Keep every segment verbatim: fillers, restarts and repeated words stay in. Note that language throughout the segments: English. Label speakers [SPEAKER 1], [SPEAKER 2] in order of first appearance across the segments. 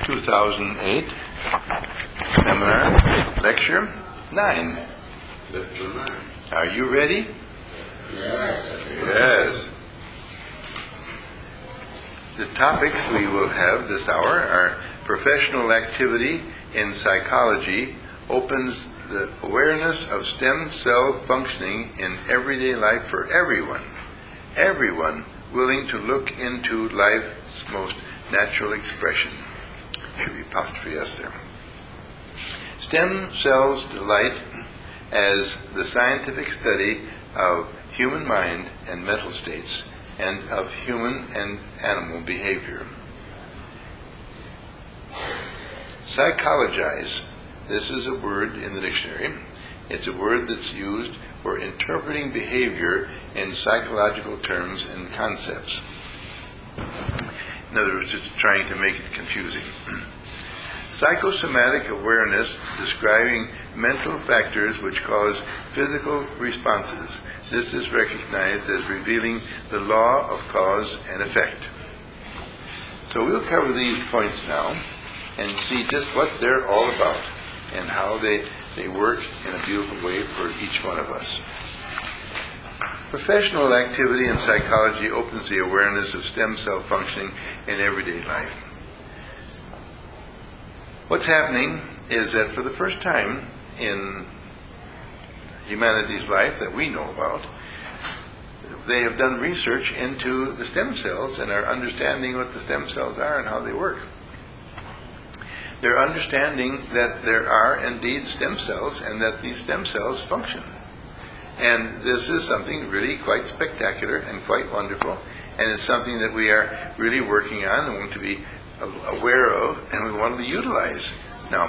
[SPEAKER 1] two thousand eight Seminar, Lecture nine.
[SPEAKER 2] Lecture nine.
[SPEAKER 1] Are you ready?
[SPEAKER 2] Yes.
[SPEAKER 1] Yes. The topics we will have this hour are professional activity in psychology opens the awareness of stem cell functioning in everyday life for everyone. Everyone willing to look into life's most natural expression. Should be apostrophe S there. Stem cells delight as the scientific study of human mind and mental states and of human and animal behavior. Psychologize. This is a word in the dictionary. It's a word that's used for interpreting behavior in psychological terms and concepts. In other words, just trying to make it confusing. Psychosomatic awareness describing mental factors which cause physical responses. This is recognized as revealing the law of cause and effect. So we'll cover these points now and see just what they're all about and how they, they work in a beautiful way for each one of us. Professional activity in psychology opens the awareness of stem cell functioning in everyday life. What's happening is that for the first time in humanity's life that we know about, they have done research into the stem cells and are understanding what the stem cells are and how they work. They're understanding that there are indeed stem cells and that these stem cells function. And this is something really quite spectacular and quite wonderful, and it's something that we are really working on and want to be aware of and we want to utilize. Now,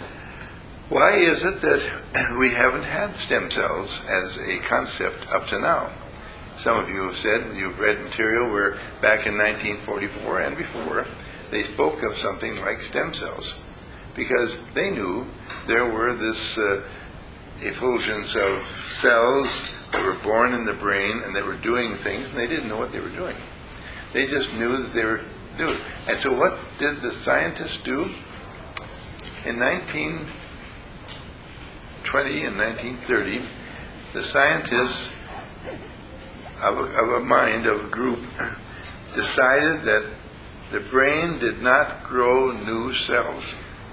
[SPEAKER 1] why is it that we haven't had stem cells as a concept up to now? Some of you have said, you've read material where back in nineteen forty-four and before, they spoke of something like stem cells because they knew there were this uh, effulgence of cells that were born in the brain and they were doing things and they didn't know what they were doing. They just knew that they were doing. And so what did the scientists do? In nineteen twenty and nineteen thirty, the scientists of a, of a mind, of a group, decided that the brain did not grow new cells.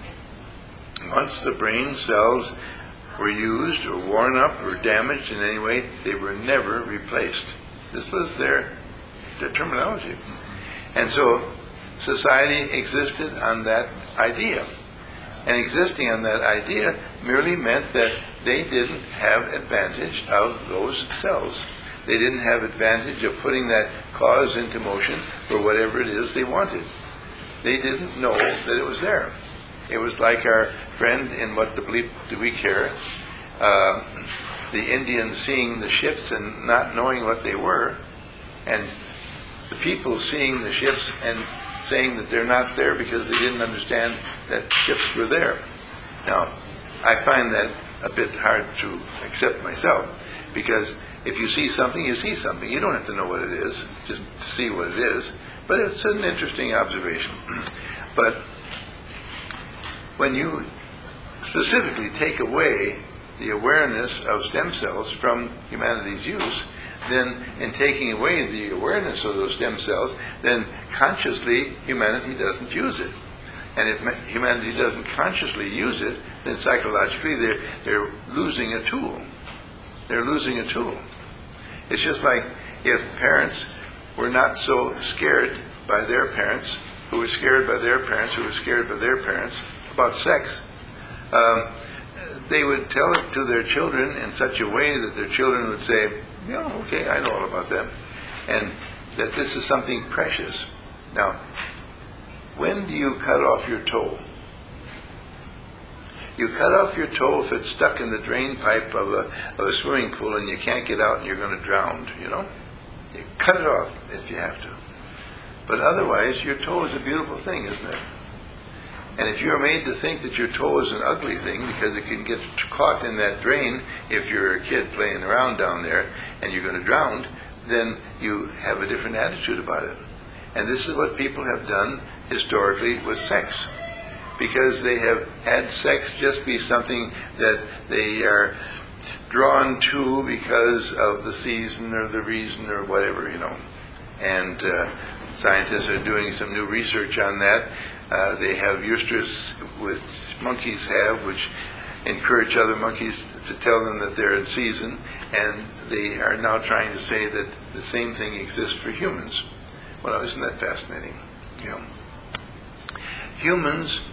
[SPEAKER 1] Once the brain cells were used or worn up or damaged in any way, they were never replaced. This was their, their terminology. And so society existed on that idea. And existing on that idea merely meant that they didn't have advantage of those cells. They didn't have advantage of putting that cause into motion for whatever it is they wanted. They didn't know that it was there. It was like our friend in What the Bleep Do We Care, uh, the Indians seeing the ships and not knowing what they were, and the people seeing the ships and saying that they're not there because they didn't understand that ships were there. Now, I find that a bit hard to accept myself, because if you see something, you see something. You don't have to know what it is, just see what it is. But it's an interesting observation. But when you specifically take away the awareness of stem cells from humanity's use, then in taking away the awareness of those stem cells, then consciously humanity doesn't use it. And if humanity doesn't consciously use it, then psychologically they're, they're losing a tool. They're losing a tool. It's just like if parents were not so scared by their parents, who were scared by their parents, who were scared by their parents about sex, um, they would tell it to their children in such a way that their children would say, yeah, okay, I know all about that. And that this is something precious. Now, when do you cut off your toe? You cut off your toe if it's stuck in the drain pipe of a, of a swimming pool and you can't get out and you're going to drown, you know? You cut it off if you have to. But otherwise, your toe is a beautiful thing, isn't it? And if you're made to think that your toe is an ugly thing because it can get caught in that drain if you're a kid playing around down there and you're going to drown, then you have a different attitude about it. And this is what people have done historically with sex. because they have had sex just be something that they are drawn to because of the season or the reason or whatever, you know. And uh, scientists are doing some new research on that. Uh, they have estrus, which monkeys have, which encourage other monkeys to tell them that they're in season, and they are now trying to say that the same thing exists for humans. Well, isn't that fascinating? You know, humans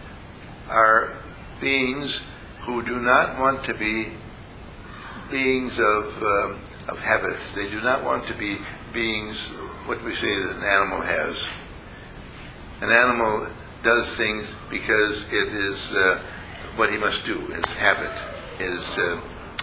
[SPEAKER 1] are beings who do not want to be beings of um, of habits. They do not want to be beings, what we say that an animal has. An animal does things because it is uh, what he must do, his habit, his, uh,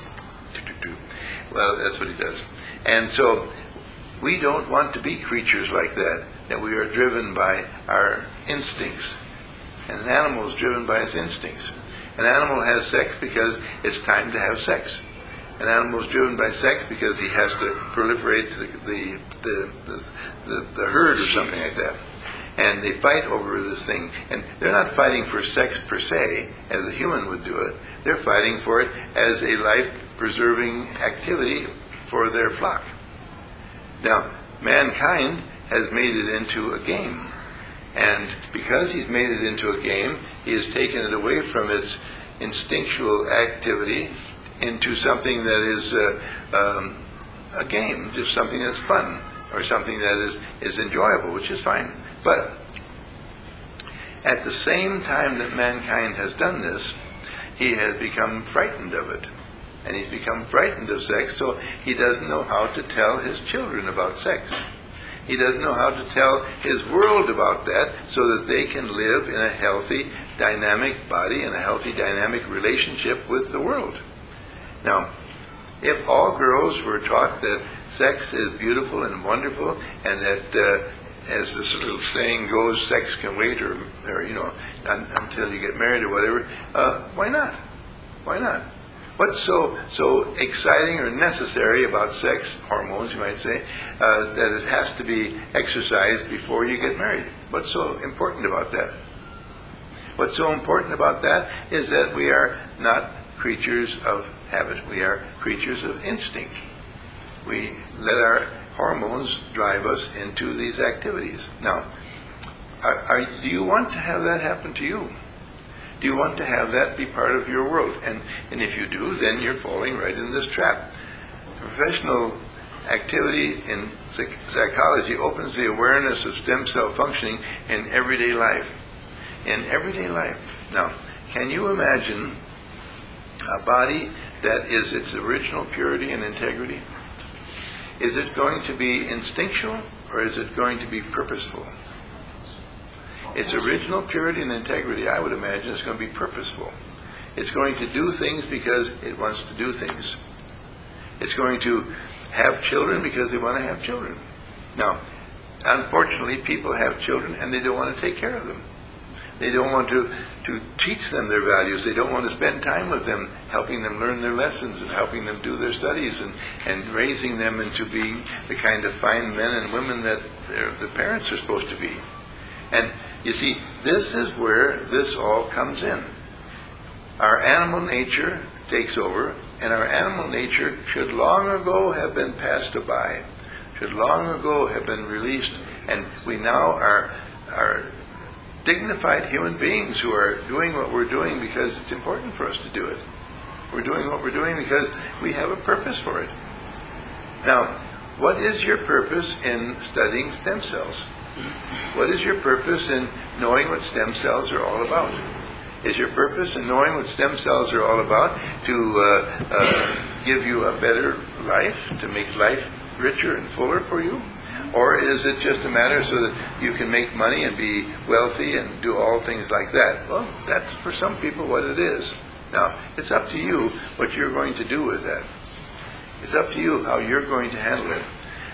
[SPEAKER 1] well, that's what he does. And so we don't want to be creatures like that, that we are driven by our instincts. And an animal is driven by its instincts. An animal has sex because it's time to have sex. An animal is driven by sex because he has to proliferate the the, the, the, the, the herd or something like that. And they fight over this thing. And they're not fighting for sex per se, as a human would do it. They're fighting for it as a life-preserving activity for their flock. Now, mankind has made it into a game. And because he's made it into a game, he has taken it away from its instinctual activity into something that is uh, um, a game, just something that's fun, or something that is, is enjoyable, which is fine. But at the same time that mankind has done this, he has become frightened of it. And he's become frightened of sex, so he doesn't know how to tell his children about sex. He doesn't know how to tell his world about that so that they can live in a healthy, dynamic body and a healthy, dynamic relationship with the world. Now, if all girls were taught that sex is beautiful and wonderful, and that, uh, as this little saying goes, sex can wait, or, or you know, un- until you get married or whatever, uh, why not? Why not? What's so so exciting or necessary about sex, hormones you might say, uh, that it has to be exercised before you get married? What's so important about that? What's so important about that is that we are not creatures of habit. We are creatures of instinct. We let our hormones drive us into these activities. Now, are, are, do you want to have that happen to you? Do you want to have that be part of your world? And, and if you do, then you're falling right in this trap. Professional activity in psych- psychology opens the awareness of stem cell functioning in everyday life. In everyday life. Now, can you imagine a body that is its original purity and integrity? Is it going to be instinctual, or is it going to be purposeful? Its original purity and integrity, I would imagine, is going to be purposeful. It's going to do things because it wants to do things. It's going to have children because they want to have children. Now, unfortunately, people have children and they don't want to take care of them. They don't want to, to teach them their values. They don't want to spend time with them, helping them learn their lessons and helping them do their studies and, and raising them into being the kind of fine men and women that their, the parents are supposed to be. And you see, this is where this all comes in. Our animal nature takes over, and our animal nature should long ago have been passed by, should long ago have been released, and we now are, are dignified human beings who are doing what we're doing because it's important for us to do it. We're doing what we're doing because we have a purpose for it. Now, what is your purpose in studying stem cells? What is your purpose in knowing what stem cells are all about? Is your purpose in knowing what stem cells are all about to uh, uh, give you a better life, to make life richer and fuller for you? Or is it just a matter so that you can make money and be wealthy and do all things like that? Well, that's for some people what it is. Now, it's up to you what you're going to do with that. It's up to you how you're going to handle it.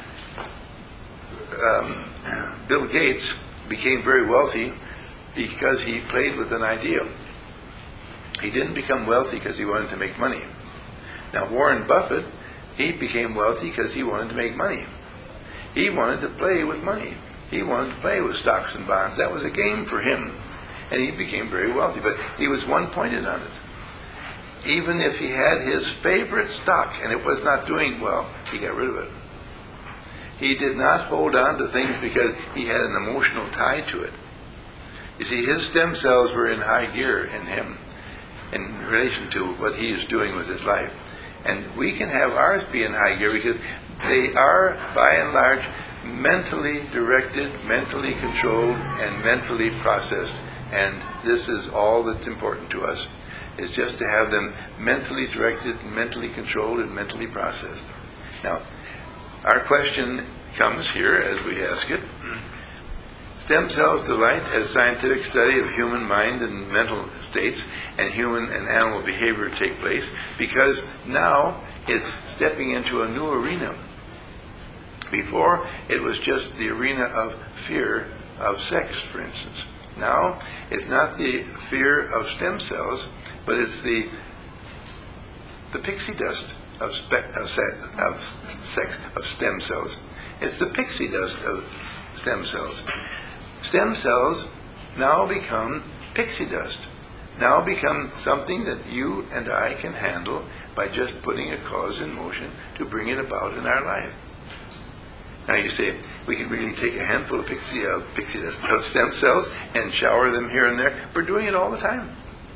[SPEAKER 1] Um, Bill Gates became very wealthy because he played with an idea. He didn't become wealthy because he wanted to make money. Now, Warren Buffett, he became wealthy because he wanted to make money. He wanted to play with money. He wanted to play with stocks and bonds. That was a game for him. and he became very wealthy. But he was one-pointed on it. Even if he had his favorite stock and it was not doing well, he got rid of it. He did not hold on to things because he had an emotional tie to it. You see, his stem cells were in high gear in him in relation to what he is doing with his life. And we can have ours be in high gear because they are, by and large, mentally directed, mentally controlled, and mentally processed. And this is all that's important to us, is just to have them mentally directed, mentally controlled, and mentally processed. Now, our question comes here as we ask it. Stem cells delight as scientific study of human mind and mental states and human and animal behavior take place because now it's stepping into a new arena. Before, it was just the arena of fear of sex, for instance. Now, it's not the fear of stem cells, but it's the the pixie dust of, spe- of, se- of sex of stem cells. It's the pixie dust of stem cells. Stem cells now become pixie dust, now become something that you and I can handle by just putting a cause in motion to bring it about in our life. Now you say, we can really take a handful of pixie, uh, pixie dust of stem cells and shower them here and there. We're doing it all the time.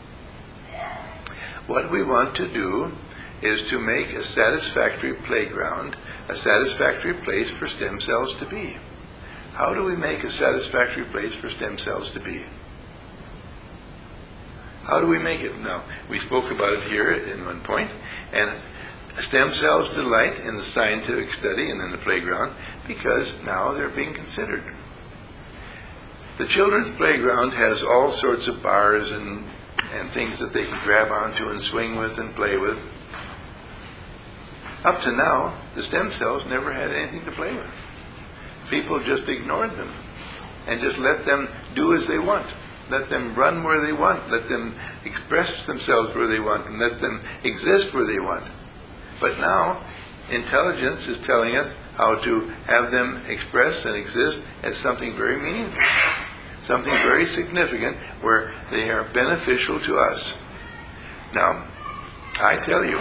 [SPEAKER 1] What we want to do is to make a satisfactory playground, a satisfactory place for stem cells to be. How do we make a satisfactory place for stem cells to be? How do we make it? Now, we spoke about it here in one point, and stem cells delight in the scientific study and in the playground because now they're being considered. The children's playground has all sorts of bars and, and things that they can grab onto and swing with and play with. Up to now, the stem cells never had anything to play with. People just ignored them and just let them do as they want. Let them run where they want. Let them express themselves where they want and let them exist where they want. But now, intelligence is telling us how to have them express and exist as something very meaningful, something very significant where they are beneficial to us. Now, I tell you,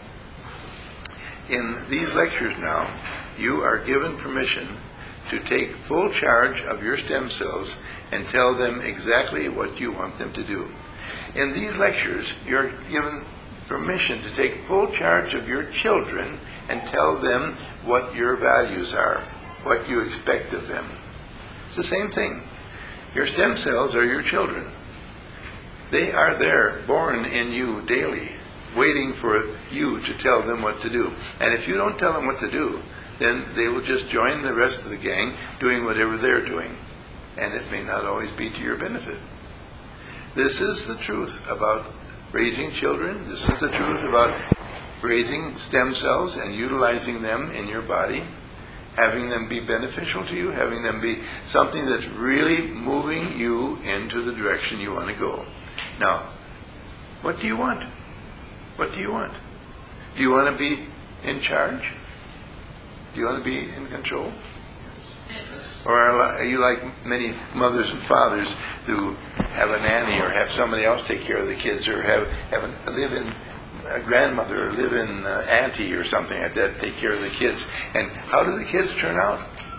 [SPEAKER 1] in these lectures now, you are given permission to take full charge of your stem cells and tell them exactly what you want them to do. In these lectures, you're given permission to take full charge of your children and tell them what your values are, what you expect of them. It's the same thing. Your stem cells are your children. They are there, born in you daily, waiting for you to tell them what to do. And if you don't tell them what to do, then they will just join the rest of the gang doing whatever they're doing. And it may not always be to your benefit. This is the truth about raising children. This is the truth about raising stem cells and utilizing them in your body, having them be beneficial to you, having them be something that's really moving you into the direction you want to go. Now, what do you want? What do you want? Do you want to be in charge? Do you want to be in control? Or are you like many mothers and fathers who have a nanny or have somebody else take care of the kids or have, have a live-in a grandmother or live-in uh, auntie or something like that take care of the kids? And how do the kids turn out?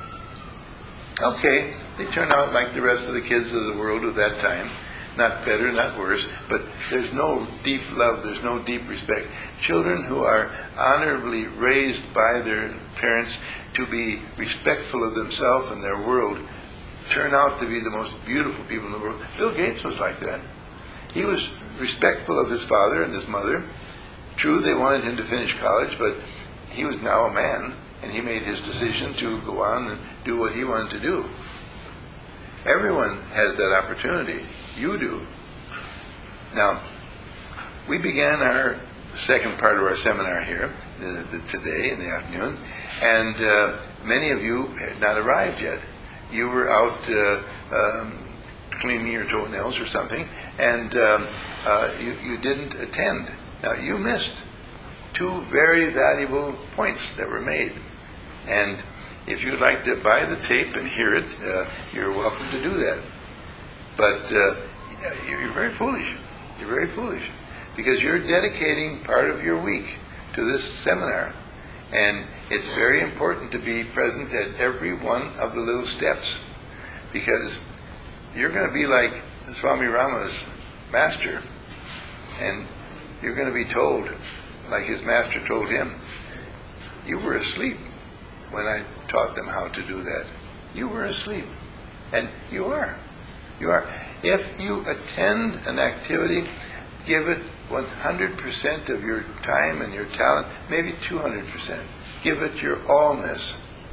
[SPEAKER 1] Okay, they turn out like the rest of the kids of the world at that time. Not better, not worse, but there's no deep love, there's no deep respect. Children who are honorably raised by their parents to be respectful of themselves and their world turn out to be the most beautiful people in the world. Bill Gates was like that. He was respectful of his father and his mother. True, they wanted him to finish college, but he was now a man, and he made his decision to go on and do what he wanted to do. Everyone has that opportunity. You do. Now, we began our second part of our seminar here the, the, today in the afternoon, and uh, many of you had not arrived yet. You were out uh, um, cleaning your toenails or something, and um, uh, you, you didn't attend. Now, you missed two very valuable points that were made. And if you'd like to buy the tape and hear it, uh, you're welcome to do that. But uh, you're you're very foolish. You're very foolish. Because you're dedicating part of your week to this seminar. And it's very important to be present at every one of the little steps. Because you're going to be like Swami Rama's master. And you're going to be told, like his master told him, you were asleep when I taught them how to do that. You were asleep. And you are. You are. If you attend an activity, give it one hundred percent of your time and your talent, maybe two hundred percent. Give it your allness.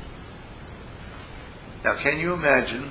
[SPEAKER 1] Now, can you imagine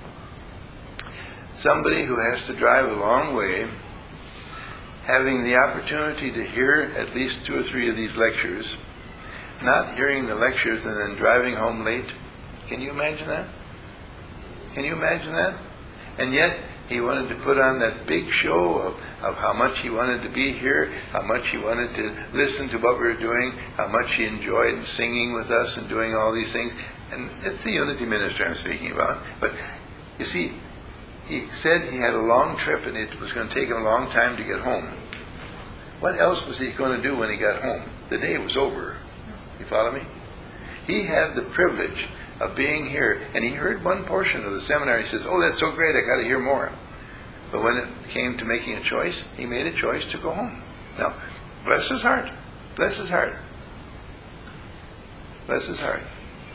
[SPEAKER 1] somebody who has to drive a long way, having the opportunity to hear at least two or three of these lectures, not hearing the lectures and then driving home late? Can you imagine that? Can you imagine that? And yet, he wanted to put on that big show of, of how much he wanted to be here, how much he wanted to listen to what we were doing, how much he enjoyed singing with us and doing all these things. And it's the unity ministry I'm speaking about. But you see, he said he had a long trip and it was going to take him a long time to get home. What else was he going to do when he got home? The day was over. You follow me? He had the privilege of being here, and he heard one portion of the seminar. He says, oh, that's so great, I got to hear more. But when it came to making a choice, he made a choice to go home. Now, bless his heart. Bless his heart. Bless his heart.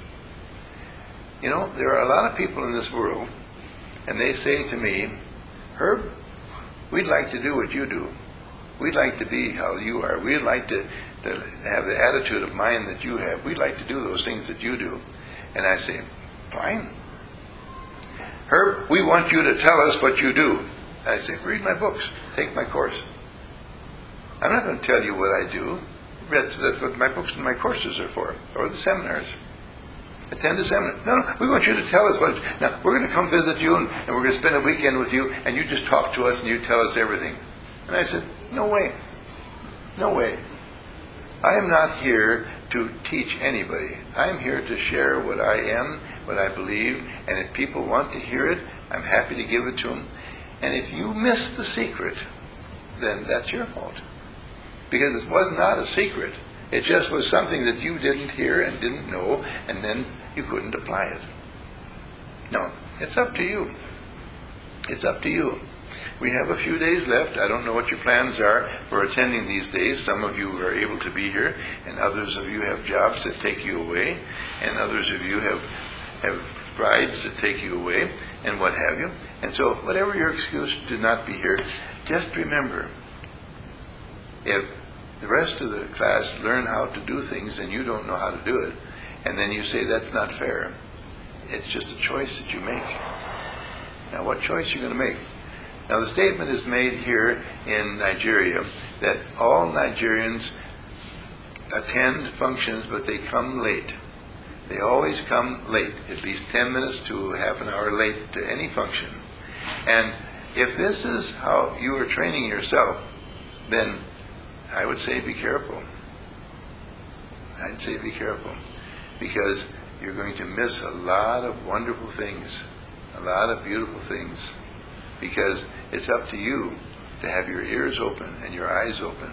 [SPEAKER 1] You know, there are a lot of people in this world, and they say to me, Herb, we'd like to do what you do. We'd like to be how you are. We'd like to, to have the attitude of mind that you have. We'd like to do those things that you do. And I say, fine. Herb, we want you to tell us what you do. I say, read my books. Take my course. I'm not going to tell you what I do. That's, that's what my books and my courses are for, or the seminars. Attend a seminar. No, no, we want you to tell us what... Now, we're going to come visit you, and, and we're going to spend a weekend with you, and you just talk to us, and you tell us everything. And I said, no way. No way. I am not here to teach anybody. I am here to share what I am, what I believe, and if people want to hear it, I'm happy to give it to them. And if you miss the secret, then that's your fault. Because it was not a secret. It just was something that you didn't hear and didn't know, and then you couldn't apply it. No, it's up to you. It's up to you. We have a few days left. I don't know what your plans are for attending these days. Some of you are able to be here, and others of you have jobs that take you away, and others of you have have rides that take you away, and what have you. And so, whatever your excuse to not be here, just remember, if the rest of the class learn how to do things and you don't know how to do it, and then you say that's not fair, it's just a choice that you make. Now, what choice are you going to make? Now, the statement is made here in Nigeria that all Nigerians attend functions, but they come late. They always come late, at least ten minutes to half an hour late to any function. And if this is how you are training yourself, then I would say be careful. I'd say be careful, because you're going to miss a lot of wonderful things, a lot of beautiful things, because it's up to you to have your ears open and your eyes open.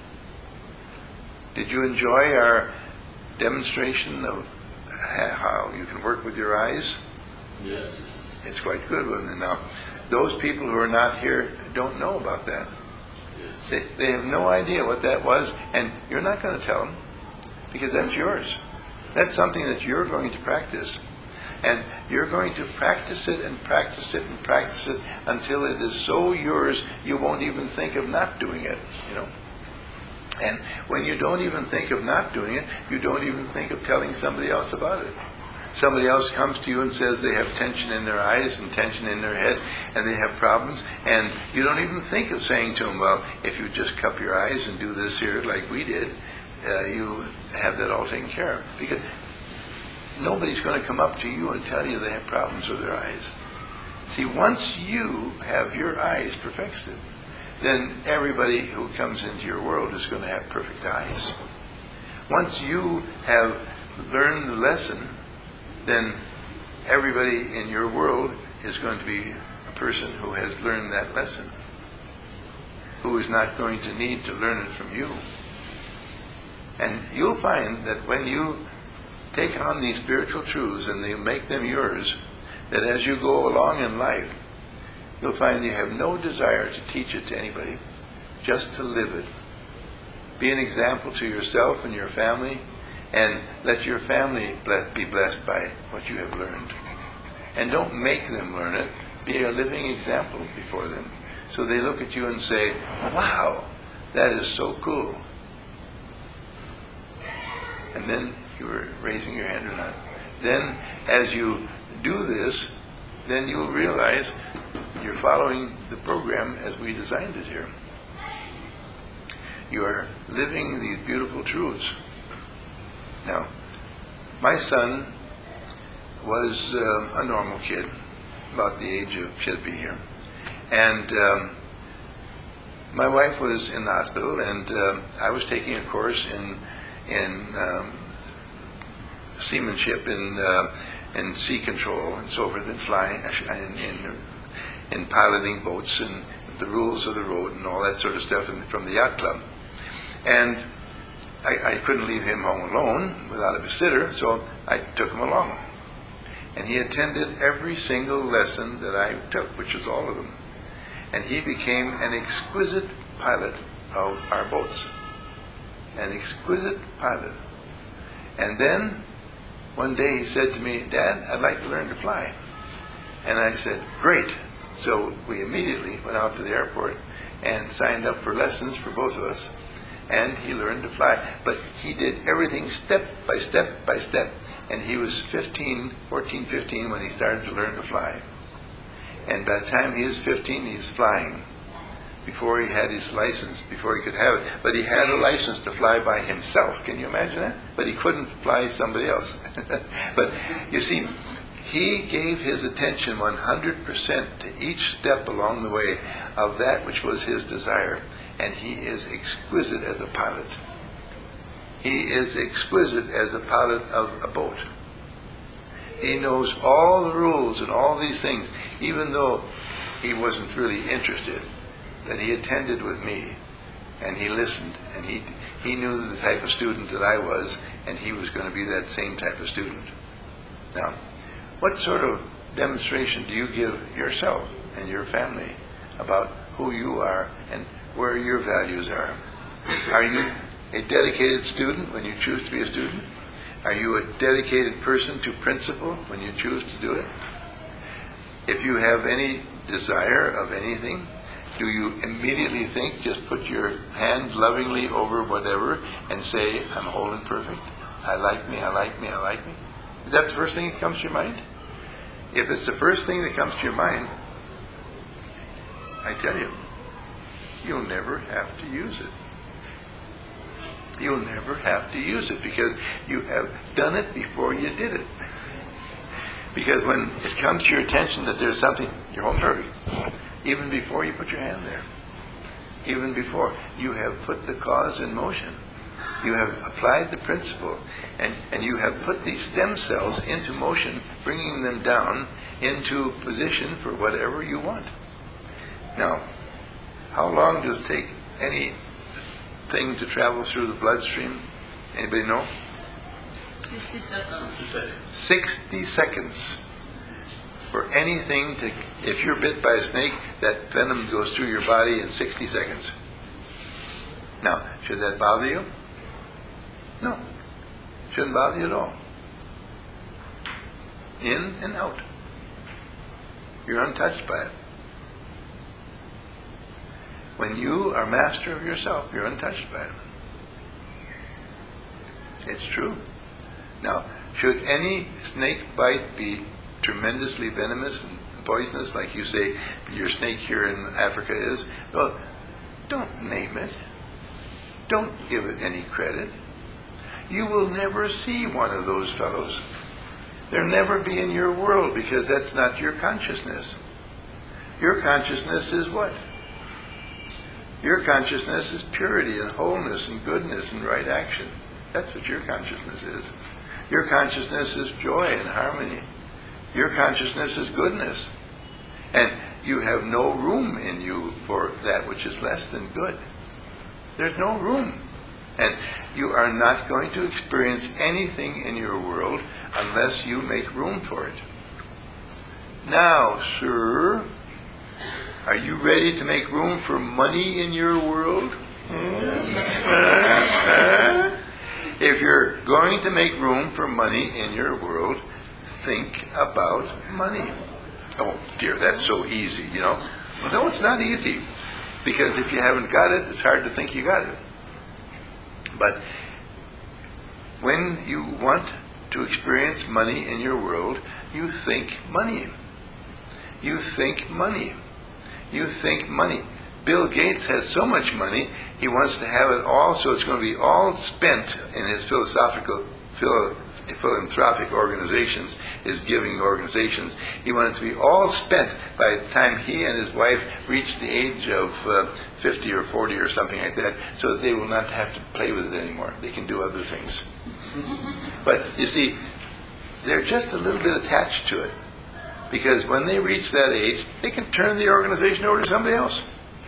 [SPEAKER 1] Did you enjoy our demonstration of how you can work with your eyes?
[SPEAKER 2] Yes.
[SPEAKER 1] It's quite good, wasn't it? Now, those people who are not here don't know about that.
[SPEAKER 2] Yes.
[SPEAKER 1] They, they have no idea what that was, and you're not going to tell them, because that's yours. That's something that you're going to practice. And you're going to practice it and practice it and practice it until it is so yours you won't even think of not doing it, you know. And when you don't even think of not doing it, you don't even think of telling somebody else about it. Somebody else comes to you and says they have tension in their eyes and tension in their head and they have problems, and you don't even think of saying to them, well, if you just cup your eyes and do this here like we did, uh, you have that all taken care of. Because nobody's going to come up to you and tell you they have problems with their eyes. See, once you have your eyes perfected, then everybody who comes into your world is going to have perfect eyes. Once you have learned the lesson, then everybody in your world is going to be a person who has learned that lesson, who is not going to need to learn it from you. And you'll find that when you take on these spiritual truths and you make them yours, that as you go along in life, you'll find you have no desire to teach it to anybody, just to live it. Be an example to yourself and your family, and let your family be blessed by what you have learned. And don't make them learn it. Be a living example before them, so they look at you and say, wow, that is so cool. And then you were raising your hand or not. Then as you do this, then you'll realize you're following the program as we designed it here. You are living these beautiful truths. Now, my son was um, a normal kid, about the age of Shilpi here. And um, my wife was in the hospital, and uh, I was taking a course in in um, seamanship, in uh, in sea control, and so forth, and flying, in, in, in piloting boats, and the rules of the road, and all that sort of stuff in, from the yacht club. And I, I couldn't leave him home alone without a visitor, so I took him along. And he attended every single lesson that I took, which was all of them. And he became an exquisite pilot of our boats. An exquisite pilot. And then, one day he said to me, Dad, I'd like to learn to fly. And I said, great. So we immediately went out to the airport and signed up for lessons for both of us. And he learned to fly. But he did everything step by step by step. And he was fifteen, fourteen, fifteen when he started to learn to fly. And by the time he was fifteen, he's flying. Before he had his license, before he could have it. But he had a license to fly by himself. Can you imagine that? But he couldn't fly somebody else. But you see, he gave his attention one hundred percent to each step along the way of that which was his desire. And he is exquisite as a pilot. He is exquisite as a pilot of a boat. He knows all the rules and all these things, even though he wasn't really interested. That he attended with me, and he listened, and he he knew the type of student that I was, and he was going to be that same type of student. Now, what sort of demonstration do you give yourself and your family about who you are and where your values are? Are you a dedicated student when you choose to be a student? Are you a dedicated person to principle when you choose to do it? If you have any desire of anything, do you immediately think, just put your hand lovingly over whatever and say, I'm whole and perfect? I like me, I like me, I like me? Is that the first thing that comes to your mind? If it's the first thing that comes to your mind, I tell you, you'll never have to use it. You'll never have to use it because you have done it before you did it. Because when it comes to your attention that there's something, you're home perfect. Even before you put your hand there. Even before. You have put the cause in motion. You have applied the principle. And, and you have put these stem cells into motion, bringing them down into position for whatever you want. Now, how long does it take anything to travel through the bloodstream? Anybody know?
[SPEAKER 3] sixty seconds.
[SPEAKER 1] sixty seconds. For anything to, if you're bit by a snake, that venom goes through your body in sixty seconds. Now, should that bother you? No. Shouldn't bother you at all. In and out. You're untouched by it. When you are master of yourself, you're untouched by it. It's true. Now, should any snake bite be tremendously venomous and poisonous, like you say your snake here in Africa is? Well, don't name it. Don't give it any credit. You will never see one of those fellows. They'll never be in your world because that's not your consciousness. Your consciousness is what? Your consciousness is purity and wholeness and goodness and right action. That's what your consciousness is. Your consciousness is joy and harmony. Your consciousness is goodness. And you have no room in you for that which is less than good. There's no room. And you are not going to experience anything in your world unless you make room for it. Now, sir, are you ready to make room for money in your world? If you're going to make room for money in your world, think about money. Oh dear, that's so easy, you know. Well, no, it's not easy. Because if you haven't got it, it's hard to think you got it. But when you want to experience money in your world, you think money. You think money. You think money. Bill Gates has so much money, he wants to have it all, so it's going to be all spent in his philosophical, philo, philanthropic organizations, his giving organizations. He wanted to be all spent by the time he and his wife reach the age of uh, fifty or forty or something like that, so that they will not have to play with it anymore. They can do other things. But you see, they're just a little bit attached to it. Because when they reach that age, they can turn the organization over to somebody else.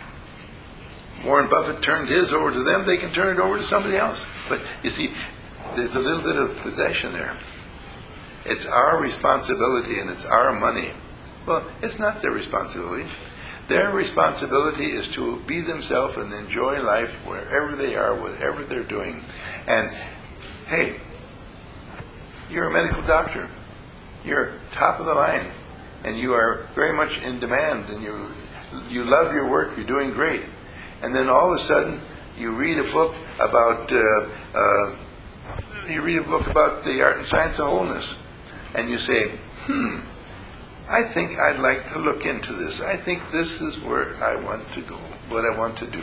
[SPEAKER 1] Warren Buffett turned his over to them, they can turn it over to somebody else. But you see, there's a little bit of possession there. It's our responsibility and it's our money. Well, it's not their responsibility. Their responsibility is to be themselves and enjoy life wherever they are, whatever they're doing. And, hey, you're a medical doctor. You're top of the line. And you are very much in demand. And you you love your work. You're doing great. And then all of a sudden, you read a book about uh, uh, you read a book about the art and science of wholeness, and you say, "Hmm, I think I'd like to look into this. I think this is where I want to go. What I want to do."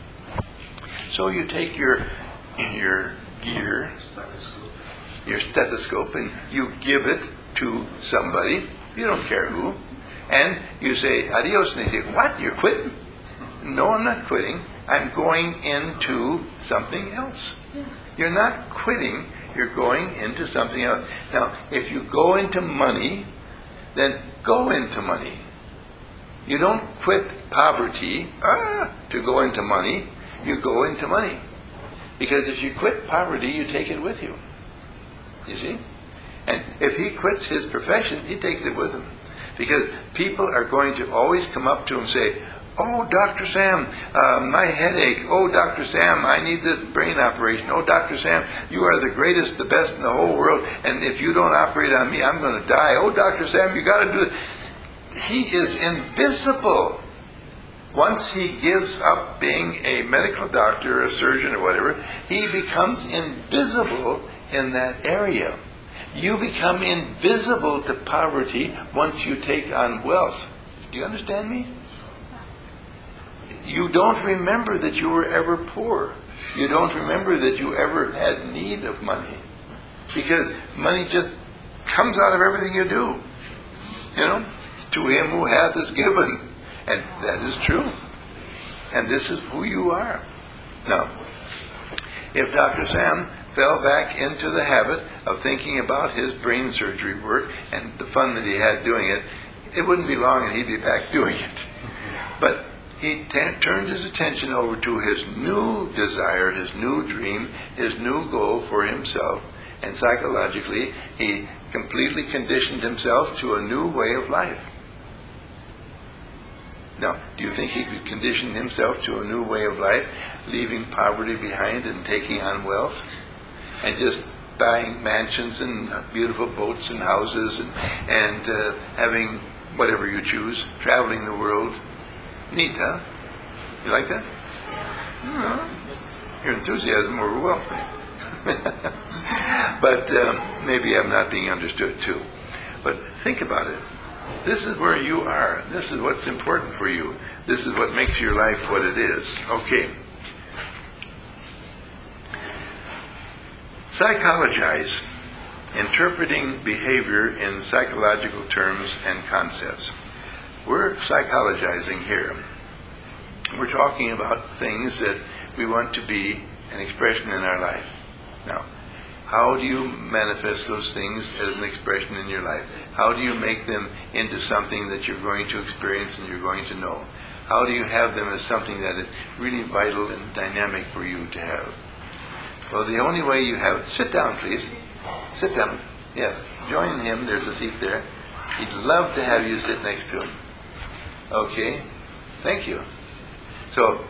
[SPEAKER 1] So you take your your gear, your stethoscope, and you give it to somebody. You don't care who, and you say adios, and they say, "What? You're quitting?" No, I'm not quitting. I'm going into something else. You're not quitting. You're going into something else. Now, if you go into money, then go into money. You don't quit poverty ah, to go into money. You go into money. Because if you quit poverty, you take it with you. You see? And if he quits his profession, he takes it with him. Because people are going to always come up to him and say, "Oh, Doctor Sam, uh, my headache. Oh, Doctor Sam, I need this brain operation. Oh, Doctor Sam, you are the greatest, the best in the whole world, and if you don't operate on me, I'm going to die. Oh, Doctor Sam, you got to do it." He is invisible. Once he gives up being a medical doctor, a surgeon, or whatever, he becomes invisible in that area. You become invisible to poverty once you take on wealth. Do you understand me? You don't remember that you were ever poor. You don't remember that you ever had need of money. Because money just comes out of everything you do. You know? To him who hath is given. And that is true. And this is who you are. Now, if Doctor Sam fell back into the habit of thinking about his brain surgery work and the fun that he had doing it, it wouldn't be long and he'd be back doing it. But he t- turned his attention over to his new desire, his new dream, his new goal for himself, and psychologically he completely conditioned himself to a new way of life. Now, do you think he could condition himself to a new way of life, leaving poverty behind and taking on wealth? And just buying mansions and beautiful boats and houses and, and uh, having whatever you choose, traveling the world. Neat, huh? You like that? Mm-hmm. Your enthusiasm overwhelmed me. But um, maybe I'm not being understood too. But think about it. This is where you are. This is what's important for you. This is what makes your life what it is. Okay. Psychologize, interpreting behavior in psychological terms and concepts. We're psychologizing here. We're talking about things that we want to be an expression in our life. Now, How do you manifest those things as an expression in your life? How do you make them into something that you're going to experience and you're going to know? How do you have them as something that is really vital and dynamic for you to have? Well, the only way you have it, sit down please, sit down, yes, join him, there's a seat there. He'd love to have you sit next to him. Okay, thank you. So,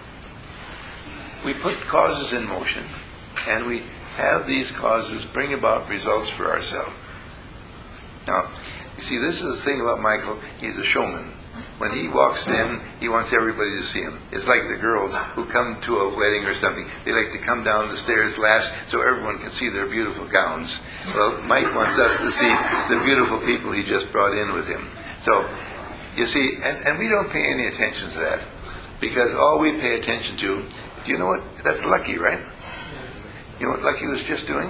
[SPEAKER 1] we put causes in motion, and we have these causes bring about results for ourselves. Now, you see, this is the thing about Michael, he's a showman. When he walks in, he wants everybody to see him. It's like the girls who come to a wedding or something. They like to come down the stairs last so everyone can see their beautiful gowns. Well, Mike wants us to see the beautiful people he just brought in with him. So, you see, and, and we don't pay any attention to that, because all we pay attention to, do you know what? That's Lucky, right? You know what Lucky was just doing?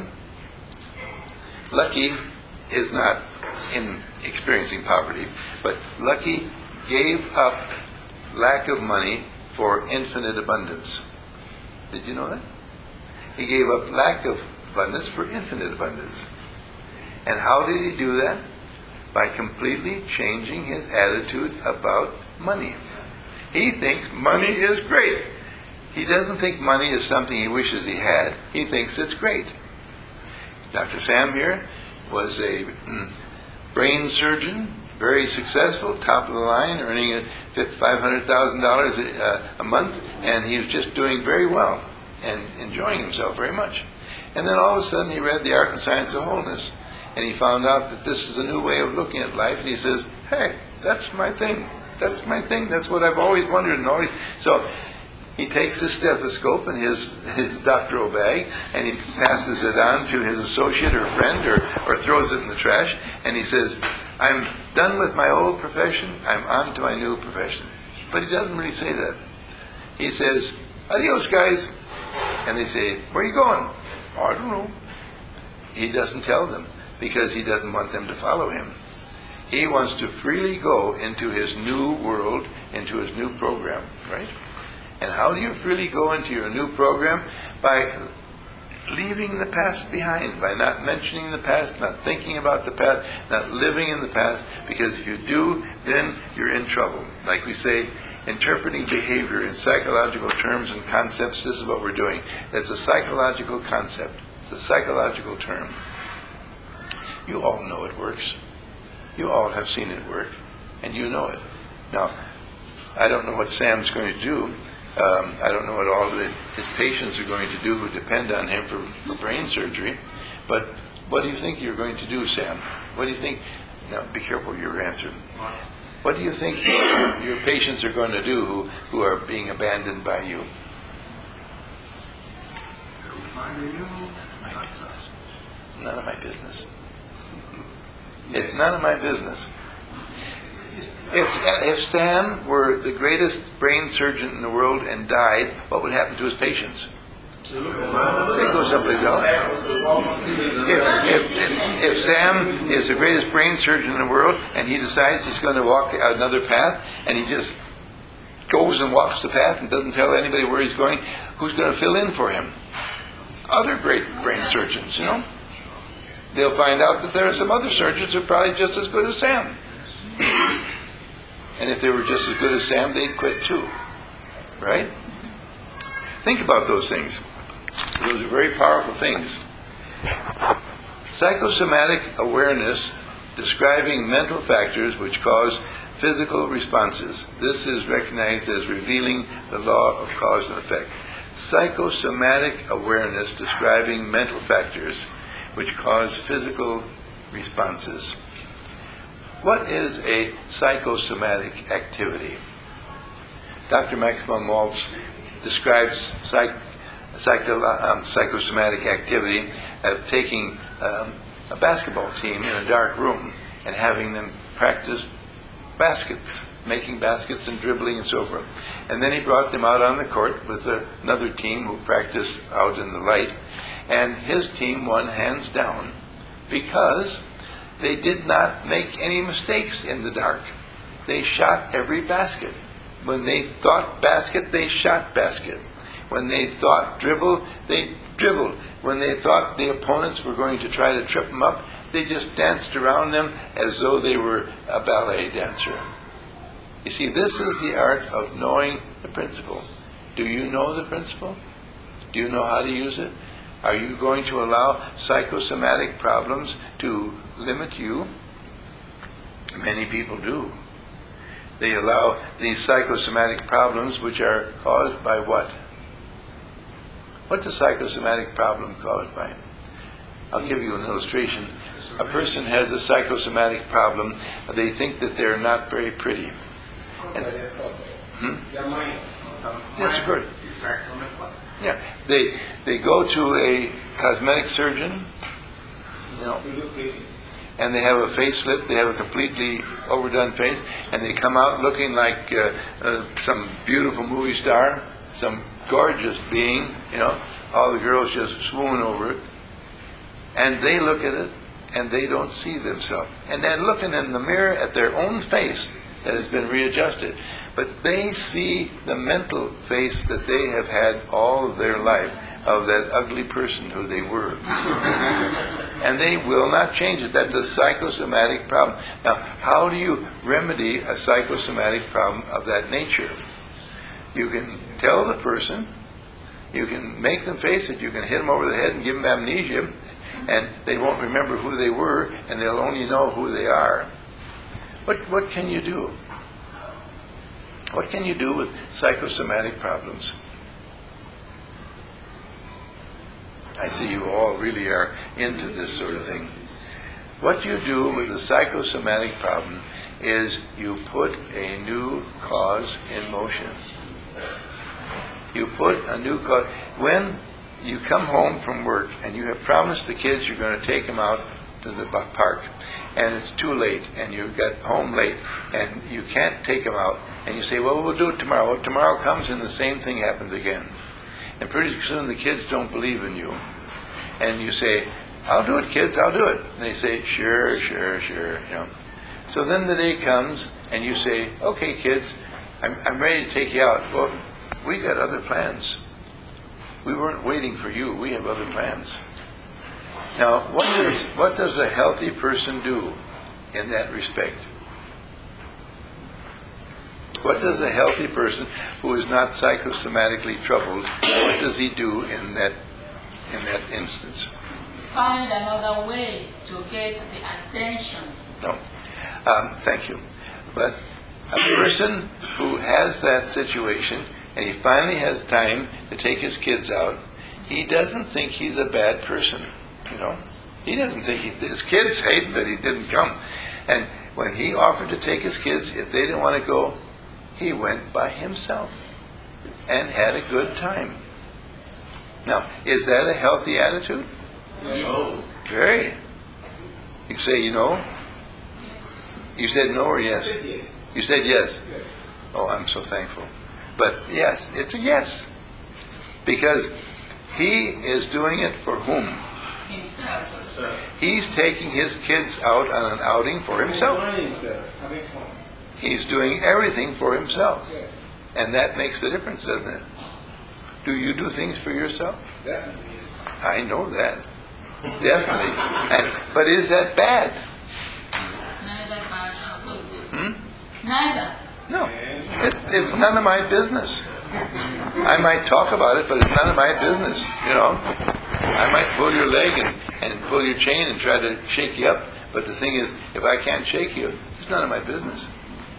[SPEAKER 1] Lucky is not in experiencing poverty, but Lucky gave up lack of money for infinite abundance. Did you know that? He gave up lack of abundance for infinite abundance. And how did he do that? By completely changing his attitude about money. He thinks money is great. He doesn't think money is something he wishes he had. He thinks it's great. Doctor Sam here was a brain surgeon, very successful, top of the line, earning five hundred thousand dollars a month, and he was just doing very well and enjoying himself very much. And then all of a sudden he read The Art and Science of Wholeness, and he found out that this is a new way of looking at life, and he says, hey, that's my thing. That's my thing. That's what I've always wondered and always... So he takes his stethoscope and his, his doctoral bag, and he passes it on to his associate or friend, or, or throws it in the trash, and he says, I'm done with my old profession, I'm on to my new profession. But he doesn't really say that. He says, adios, guys. And they say, where are you going? Oh, I don't know. He doesn't tell them, because he doesn't want them to follow him. He wants to freely go into his new world, into his new program, right? And how do you freely go into your new program? By leaving the past behind, by not mentioning the past, not thinking about the past, not living in the past, because if you do, then you're in trouble. Like we say, interpreting behavior in psychological terms and concepts, this is what we're doing. It's a psychological concept. It's a psychological term. You all know it works. You all have seen it work, and you know it. Now, I don't know what Sam's going to do. Um, I don't know what all of the, his patients are going to do who depend on him for, for brain surgery. But what do you think you're going to do, Sam? What do you think? Now, be careful your answer. What do you think your patients are going to do who, who are being abandoned by you? My business. None of my business. It's none of my business. If, if Sam were the greatest brain surgeon in the world and died, what would happen to his patients? They'd go someplace else. If, if, if Sam is the greatest brain surgeon in the world and he decides he's going to walk another path, and he just goes and walks the path and doesn't tell anybody where he's going, who's going to fill in for him? Other great brain surgeons, you know? They'll find out that there are some other surgeons who are probably just as good as Sam. And if they were just as good as Sam, they'd quit too. Right? Think about those things. Those are very powerful things. Psychosomatic awareness describing mental factors which cause physical responses. This is recognized as revealing the law of cause and effect. Psychosomatic awareness describing mental factors which cause physical responses. What is a psychosomatic activity? Doctor Maxwell Maltz describes psych, psycho, um, psychosomatic activity of taking um, a basketball team in a dark room and having them practice baskets, making baskets and dribbling and so forth. And then he brought them out on the court with another team who practiced out in the light, and his team won hands down because they did not make any mistakes in the dark. They shot every basket. When they thought basket, they shot basket. When they thought dribble, they dribbled. When they thought the opponents were going to try to trip them up, they just danced around them as though they were a ballet dancer. You see, this is the art of knowing the principle. Do you know the principle? Do you know how to use it? Are you going to allow psychosomatic problems to limit you? Many people do. They allow these psychosomatic problems, which are caused by what? What's a psychosomatic problem caused by? I'll give you an illustration. A person has a psychosomatic problem. They think that they're not very pretty. And, hmm? Yes, of course. Yeah, they they go to a cosmetic surgeon, you know, and they have a facelift. They have a completely overdone face, and they come out looking like uh, uh, some beautiful movie star, some gorgeous being. You know, all the girls just swoon over it, and they look at it, and they don't see themselves, and they're looking in the mirror at their own face that has been readjusted. But they see the mental face that they have had all of their life of that ugly person who they were. And they will not change it. That's a psychosomatic problem. Now, how do you remedy a psychosomatic problem of that nature? You can tell the person, you can make them face it, you can hit them over the head and give them amnesia, and they won't remember who they were, and they'll only know who they are. What, what can you do? What can you do with psychosomatic problems? I see you all really are into this sort of thing. What you do with a psychosomatic problem is you put a new cause in motion. You put a new cause. When you come home from work and you have promised the kids you're going to take them out to the park, and it's too late, and you got home late, and you can't take them out, and you say, well, we'll do it tomorrow. Well, tomorrow comes and the same thing happens again. And pretty soon the kids don't believe in you. And you say, I'll do it, kids, I'll do it. And they say, sure, sure, sure. You know. So then the day comes, and you say, okay, kids, I'm, I'm ready to take you out. Well, we got other plans. We weren't waiting for you. We have other plans. Now, what does, what does a healthy person do in that respect? What does a healthy person who is not psychosomatically troubled, what does he do in that in that instance?
[SPEAKER 3] Find another way to get the attention.
[SPEAKER 1] No. Um, thank you. But a person who has that situation, and he finally has time to take his kids out, he doesn't think he's a bad person. You know, he doesn't think he, his kids hate that he didn't come. And when he offered to take his kids, if they didn't want to go, he went by himself and had a good time. Now, is that a healthy attitude?
[SPEAKER 2] No.
[SPEAKER 1] Very. You say, you know? You said no or yes?
[SPEAKER 4] I said yes.
[SPEAKER 1] You said yes?
[SPEAKER 4] Yes.
[SPEAKER 1] Oh, I'm so thankful. But yes, it's a yes. Because he is doing it for whom?
[SPEAKER 3] Himself.
[SPEAKER 1] He's taking his kids out on an outing for himself.
[SPEAKER 4] Enjoying himself, having fun.
[SPEAKER 1] He's doing everything for himself.
[SPEAKER 4] Yes.
[SPEAKER 1] And that makes the difference, doesn't it? Do you do things for yourself?
[SPEAKER 4] Definitely yes.
[SPEAKER 1] I know that. Definitely. And, but is that bad?
[SPEAKER 3] Neither bad nor good.
[SPEAKER 1] Hmm?
[SPEAKER 3] Neither.
[SPEAKER 1] No. It, it's none of my business. I might talk about it, but it's none of my business, you know. I might pull your leg and, and pull your chain and try to shake you up, but the thing is, if I can't shake you, it's none of my business.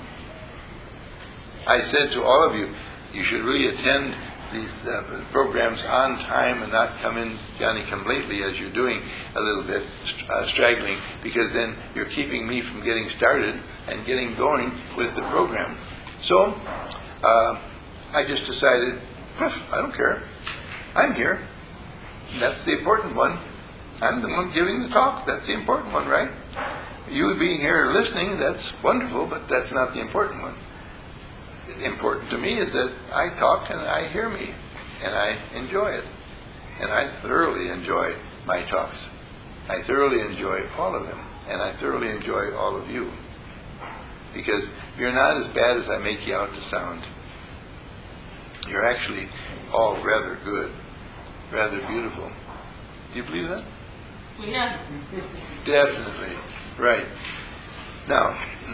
[SPEAKER 1] I said to all of you, you should really attend these uh, programs on time and not come in Johnny-come-lately as you're doing a little bit, uh, straggling, because then you're keeping me from getting started and getting going with the program. So, uh, I just decided, I don't care. I'm here. That's the important one. I'm the one giving the talk. That's the important one, right? You being here listening, that's wonderful, but that's not the important one. Important to me is that I talk and I hear me, and I enjoy it. And I thoroughly enjoy my talks. I thoroughly enjoy all of them, and I thoroughly enjoy all of you. Because you're not as bad as I make you out to sound. you're actually all rather good, rather beautiful. Do you believe that?
[SPEAKER 3] Yeah.
[SPEAKER 1] Definitely. Right. Now,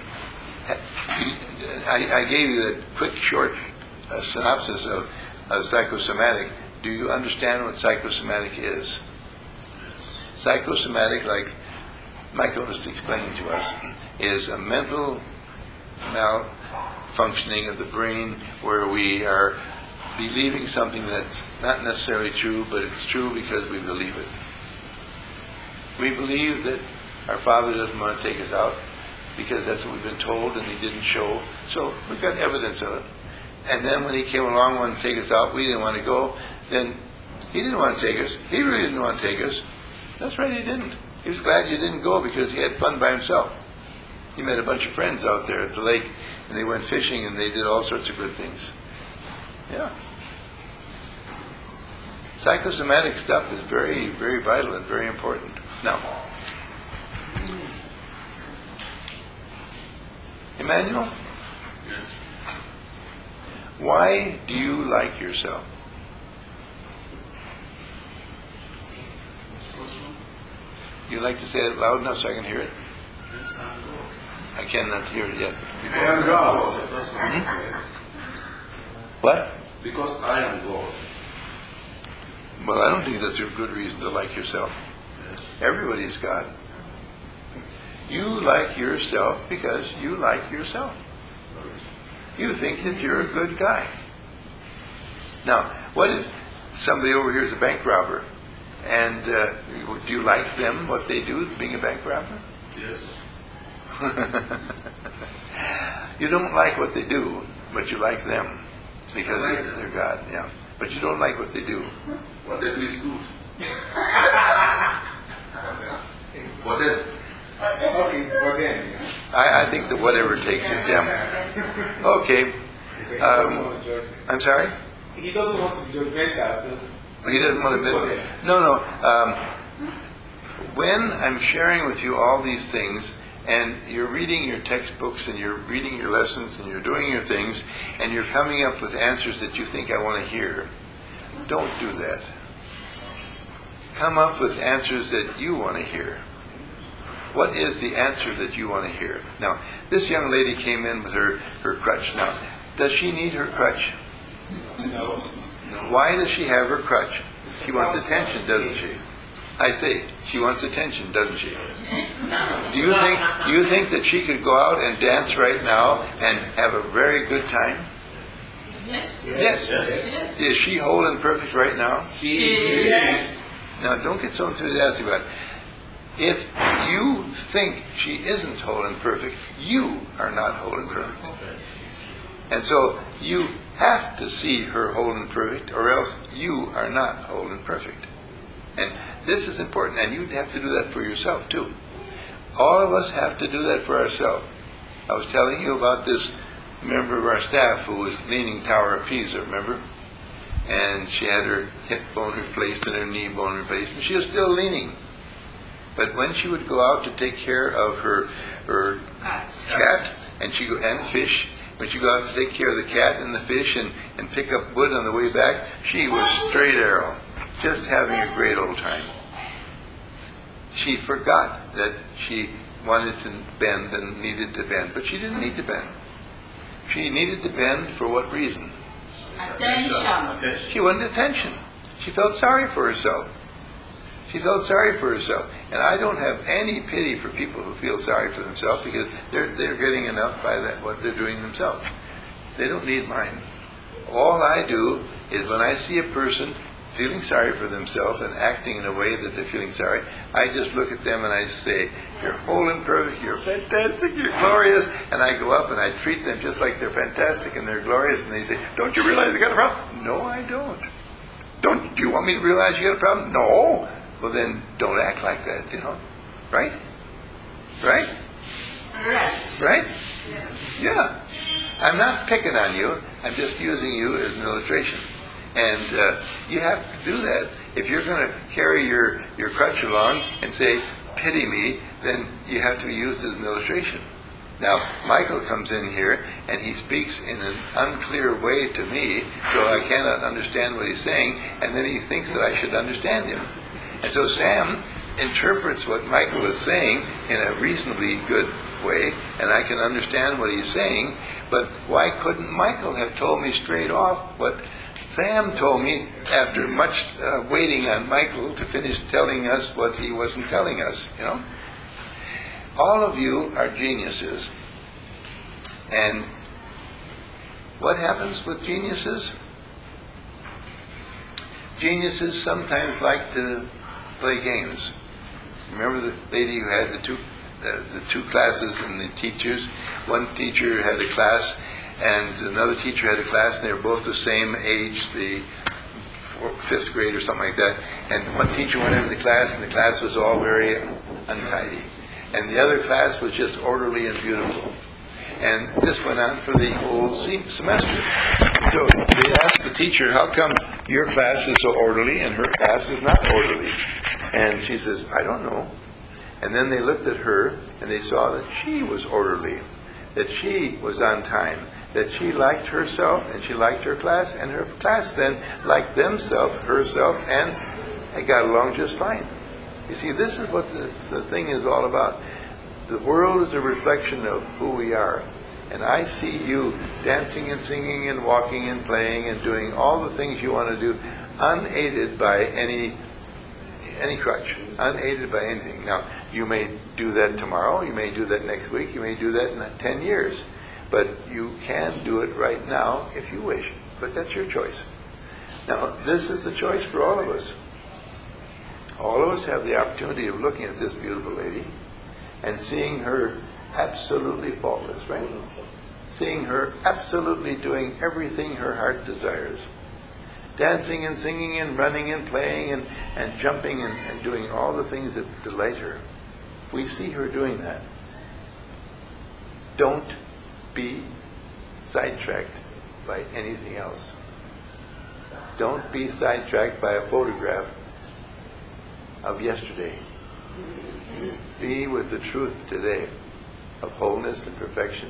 [SPEAKER 1] I, I gave you that quick, short uh, synopsis of, of psychosomatic. Do you understand what psychosomatic is? Psychosomatic, like Michael was explaining to us, is a mental malfunctioning of the brain where we are believing something that's not necessarily true, but it's true because we believe it. We believe that our Father doesn't want to take us out because that's what we've been told and He didn't show. So we've got evidence of it. And then when He came along and wanted to take us out, we didn't want to go. Then He didn't want to take us. He really didn't want to take us. That's right, He didn't. He was glad you didn't go because He had fun by Himself. He met a bunch of friends out there at the lake, and they went fishing, and they did all sorts of good things. Yeah. Psychosomatic stuff is very, very vital and very important. Now, Emmanuel,
[SPEAKER 2] Yes.
[SPEAKER 1] why do you like yourself?
[SPEAKER 2] First one?
[SPEAKER 1] You like to say it loud enough so I can hear it?
[SPEAKER 2] Yes, I'm God.
[SPEAKER 1] I cannot hear it yet.
[SPEAKER 2] I am God. That's what I'm saying.
[SPEAKER 1] What?
[SPEAKER 2] Because I am God.
[SPEAKER 1] Well, I don't think that's a good reason to like yourself.
[SPEAKER 2] Yes.
[SPEAKER 1] Everybody's God. You like yourself because you like yourself. You think that you're a good guy. Now, what if somebody over here is a bank robber? And uh, do you like them, what they do, being a bank robber?
[SPEAKER 2] Yes.
[SPEAKER 1] You don't like what they do, but you like them because
[SPEAKER 2] I like
[SPEAKER 1] they're,
[SPEAKER 2] them.
[SPEAKER 1] they're God. Yeah, but you don't like what they do.
[SPEAKER 2] What they do is good. For them.
[SPEAKER 4] Okay, for them.
[SPEAKER 1] I, I think that whatever takes it, them. Okay.
[SPEAKER 4] He doesn't
[SPEAKER 1] Um,
[SPEAKER 4] want to judge them.
[SPEAKER 1] I'm sorry?
[SPEAKER 4] He doesn't want to be judgmental, so
[SPEAKER 1] He doesn't want to admit it. No, no. Um, when I'm sharing with you all these things, and you're reading your textbooks, and you're reading your lessons, and you're doing your things, and you're coming up with answers that you think I want to hear, don't do that. Come up with answers that you want to hear. What is the answer that you want to hear? Now, this young lady came in with her, her crutch. Now, does she need her crutch?
[SPEAKER 4] no.
[SPEAKER 1] Why does she have her crutch? She wants attention, doesn't she? I say, she wants attention, doesn't she? Do you think do you think that she could go out and dance right now and have a very good time?
[SPEAKER 3] Yes.
[SPEAKER 1] Yes.
[SPEAKER 3] Yes.
[SPEAKER 1] Is she whole and perfect right now?
[SPEAKER 3] Yes.
[SPEAKER 1] Now, don't get so enthusiastic about it. If you think she isn't whole and perfect, you are not whole and perfect. And so you have to see her whole and perfect, or else you are not whole and perfect. And this is important, and you have to do that for yourself too. All of us have to do that for ourselves. I was telling you about this member of our staff who was leaning Tower of Pisa, remember? And she had her hip bone replaced and her knee bone replaced, and she was still leaning. But when she would go out to take care of her her
[SPEAKER 3] Cats.
[SPEAKER 1] cat and she go and fish, when she go out to take care of the cat and the fish and, and pick up wood on the way back, she was straight arrow, just having a great old time. She forgot that she wanted to bend and needed to bend, but she didn't need to bend. She needed to bend for what reason?
[SPEAKER 3] Attention.
[SPEAKER 1] She wanted attention. She felt sorry for herself. She felt sorry for herself. And I don't have any pity for people who feel sorry for themselves because they're they're getting enough by that what they're doing themselves. They don't need mine. All I do is when I see a person feeling sorry for themselves and acting in a way that they're feeling sorry, I just look at them and I say, you're whole and perfect, you're fantastic, you're glorious. And I go up and I treat them just like they're fantastic and they're glorious. And they say, don't you realize you got a problem? No, I don't. Don't, do you want me to realize you got a problem? No. Well, then don't act like that, you know. Right? Right?
[SPEAKER 3] Right.
[SPEAKER 1] Right? Yeah. I'm not picking on you. I'm just using you as an illustration. And uh, you have to do that. If you're going to carry your, your crutch along and say, pity me, then you have to be used as an illustration. Now, Michael comes in here and he speaks in an unclear way to me, so I cannot understand what he's saying, and then he thinks that I should understand him. And so Sam interprets what Michael is saying in a reasonably good way, and I can understand what he's saying, but why couldn't Michael have told me straight off what Sam told me after much uh, waiting on Michael to finish telling us what he wasn't telling us, you know? All of you are geniuses. And what happens with geniuses? Geniuses sometimes like to play games. Remember the lady who had the two uh, the two classes and the teachers? One teacher had a class and another teacher had a class, and they were both the same age, the fourth, fifth grade or something like that. And one teacher went into the class and the class was all very untidy. And the other class was just orderly and beautiful. And this went on for the whole se- semester. So they asked the teacher, how come your class is so orderly and her class is not orderly? And she says, I don't know. And then they looked at her and they saw that she was orderly, that she was on time, that she liked herself and she liked her class, and her class then liked themselves, herself, and they got along just fine. You see, this is what the, the thing is all about. The world is a reflection of who we are. And I see you dancing and singing and walking and playing and doing all the things you want to do, unaided by any any crutch, unaided by anything. Now, you may do that tomorrow, you may do that next week, you may do that in ten years. But you can do it right now if you wish. But that's your choice. Now, this is the choice for all of us. All of us have the opportunity of looking at this beautiful lady and seeing her absolutely faultless, right? Seeing her absolutely doing everything her heart desires. Dancing and singing and running and playing and, and jumping and, and doing all the things that delight her. We see her doing that. Don't be sidetracked by anything else. Don't be sidetracked by a photograph of yesterday. Be with the truth today of wholeness and perfection.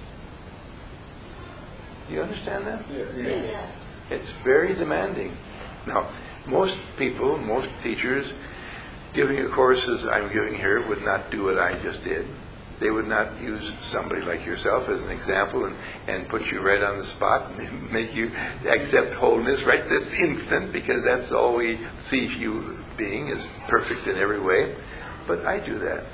[SPEAKER 1] Do you understand that?
[SPEAKER 4] Yes.
[SPEAKER 3] Yes.
[SPEAKER 1] It's very demanding. Now, most people, most teachers giving a course as I'm giving here would not do what I just did. They would not use somebody like yourself as an example and, and put you right on the spot and make you accept wholeness right this instant, because that's all we see you being, is perfect in every way. But I do that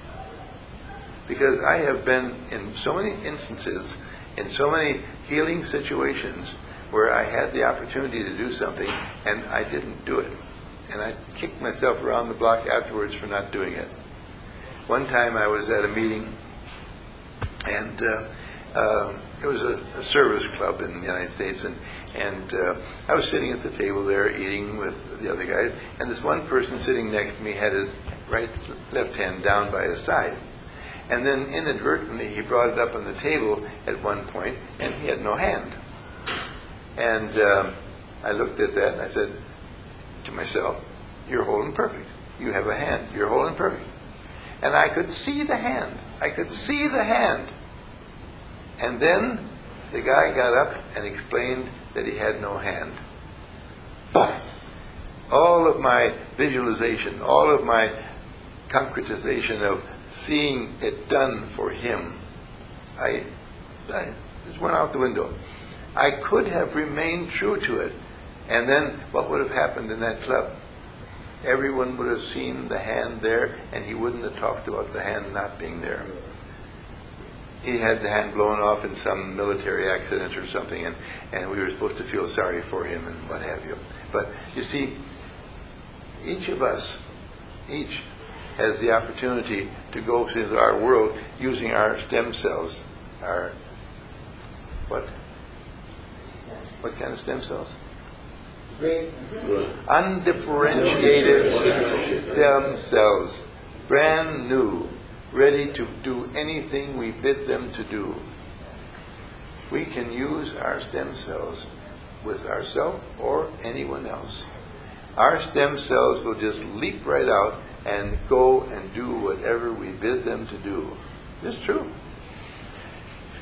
[SPEAKER 1] because I have been in so many instances, in so many healing situations where I had the opportunity to do something and I didn't do it. And I kicked myself around the block afterwards for not doing it. One time I was at a meeting, and uh, uh, it was a, a service club in the United States, and, and uh, I was sitting at the table there eating with the other guys, and this one person sitting next to me had his right left hand down by his side. And then inadvertently he brought it up on the table at one point, and he had no hand. And uh, I looked at that and I said to myself, you're whole and perfect. You have a hand. You're whole and perfect. And I could see the hand. I could see the hand. And then the guy got up and explained that he had no hand. But all of my visualization, all of my concretization of seeing it done for him, I, I just went out the window. I could have remained true to it. And then what would have happened in that club? Everyone would have seen the hand there, and he wouldn't have talked about the hand not being there. He had the hand blown off in some military accident or something, and, and we were supposed to feel sorry for him and what have you. But you see, each of us, each has the opportunity to go through our world using our stem cells, our, what? What kind of stem cells? Undifferentiated stem cells, brand new, ready to do anything we bid them to do. We can use our stem cells with ourselves or anyone else. Our stem cells will just leap right out and go and do whatever we bid them to do. It's true.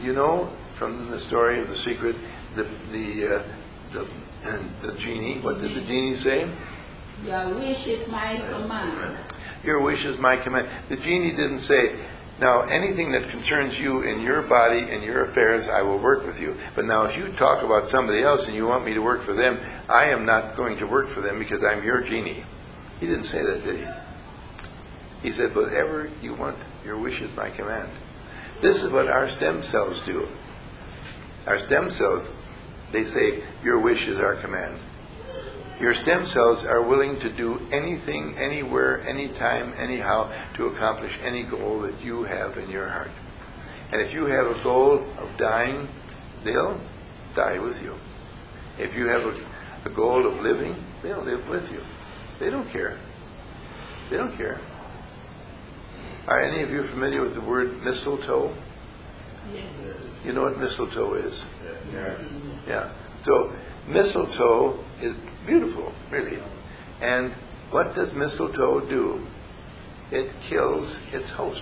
[SPEAKER 1] you know from the story of The Secret, the the uh, the, the genie. What did the genie say?
[SPEAKER 3] Your wish is my command.
[SPEAKER 1] Your wish is my command. The genie didn't say, now anything that concerns you in your body and your affairs, I will work with you. But now if you talk about somebody else and you want me to work for them, I am not going to work for them because I'm your genie. He didn't say that, did he? He said, whatever you want, your wish is my command. This is what our stem cells do. Our stem cells, they say, your wish is our command. Your stem cells are willing to do anything, anywhere, anytime, anyhow, to accomplish any goal that you have in your heart. And if you have a goal of dying, they'll die with you. If you have a, a goal of living, they'll live with you. They don't care. They don't care. Are any of you familiar with the word mistletoe?
[SPEAKER 3] Yes.
[SPEAKER 1] You know what mistletoe is?
[SPEAKER 4] Yes.
[SPEAKER 1] Yeah. So mistletoe is beautiful, really. And what does mistletoe do? It kills its host.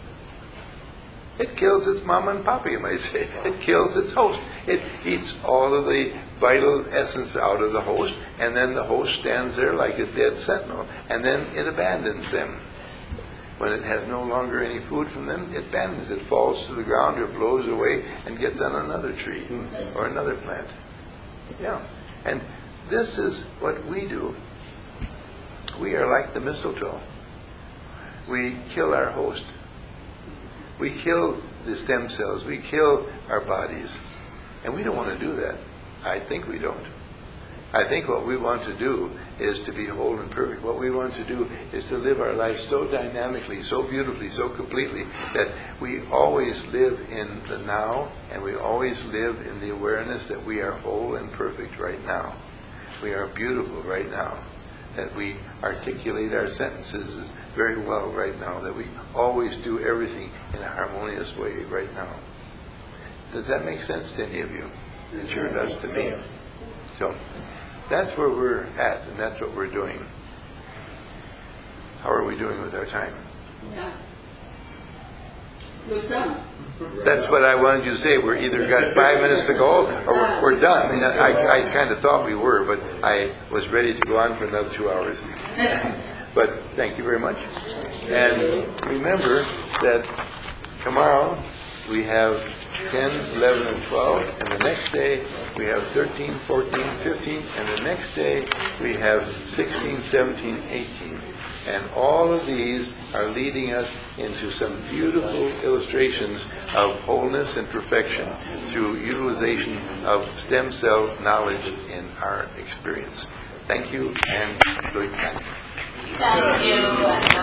[SPEAKER 1] It kills its mama and papa, you might say. It kills its host. It eats all of the vital essence out of the host, and then the host stands there like a dead sentinel, and then it abandons them. When it has no longer any food from them, it abandons it, falls to the ground or blows away and gets on another tree or another plant. Yeah. And this is what we do. We are like the mistletoe. We kill our host. We kill the stem cells. We kill our bodies. And we don't want to do that. I think we don't. I think what we want to do is to be whole and perfect. What we want to do is to live our life so dynamically, so beautifully, so completely, that we always live in the now, and we always live in the awareness that we are whole and perfect right now. We are beautiful right now, that we articulate our sentences very well right now, that we always do everything in a harmonious way right now. Does that make sense to any of you? It sure does to me. So that's where we're at, and that's what we're doing. How are we doing with our time?
[SPEAKER 3] Yeah. We're done.
[SPEAKER 1] That's what I wanted you to say. We're either got five minutes to go or we're, we're done. And I, I kind of thought we were, but I was ready to go on for another two hours. But thank you very much. And remember that tomorrow we have ten, eleven, and twelve, and the next day we have thirteen, fourteen, fifteen, and the next day we have sixteen, seventeen, eighteen. And all of these are leading us into some beautiful illustrations of wholeness and perfection through utilization of stem cell knowledge in our experience. Thank you, and good night.
[SPEAKER 3] Thank you.